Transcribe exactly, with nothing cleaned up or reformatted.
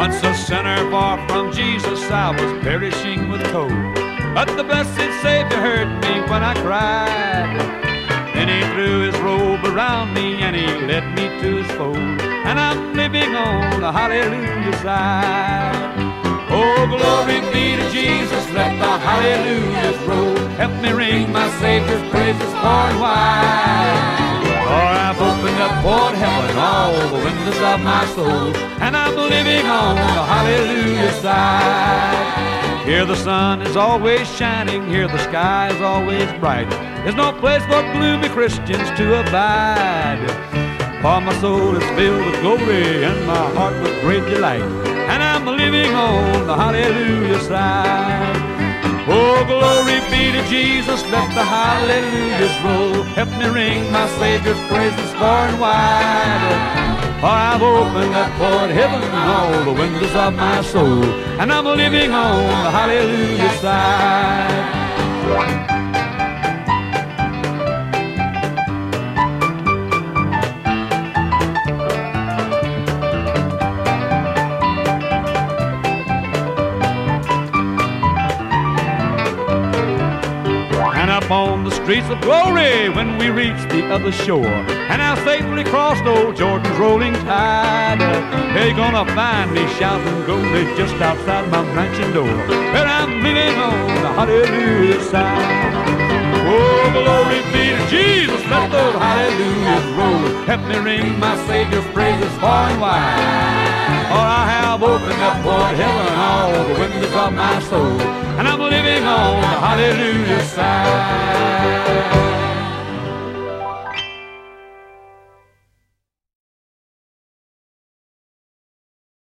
Once a sinner far from Jesus, I was perishing with cold. But the blessed Savior heard me when I cried. Then he threw his robe around me and he led me to his fold. And I'm living on the hallelujah side. Oh, glory be to Jesus, let the hallelujahs roll. Help me ring my Savior's praises far and wide. For I've opened up toward heaven all the windows of my soul, and I'm living on the hallelujah side. Here the sun is always shining, here the sky is always bright. There's no place for gloomy Christians to abide. For my soul is filled with glory and my heart with great delight, and I'm living on the hallelujah side. Oh, glory be to Jesus, let the hallelujahs roll. Help me ring my Savior's praises far and wide. For I've opened up toward heaven all the windows of my soul, and I'm living on the hallelujah side. On the streets of glory when we reached the other shore, and now safely crossed old Jordan's rolling tide. They're gonna find me shouting glory just outside my mansion door, where I'm living on the hallelujah side. Oh, glory be to Jesus, let those hallelujahs roll. Help me ring my Savior's praises far and wide. For I have opened up toward heaven all the windows of my soul, and I'm living on the hallelujah side.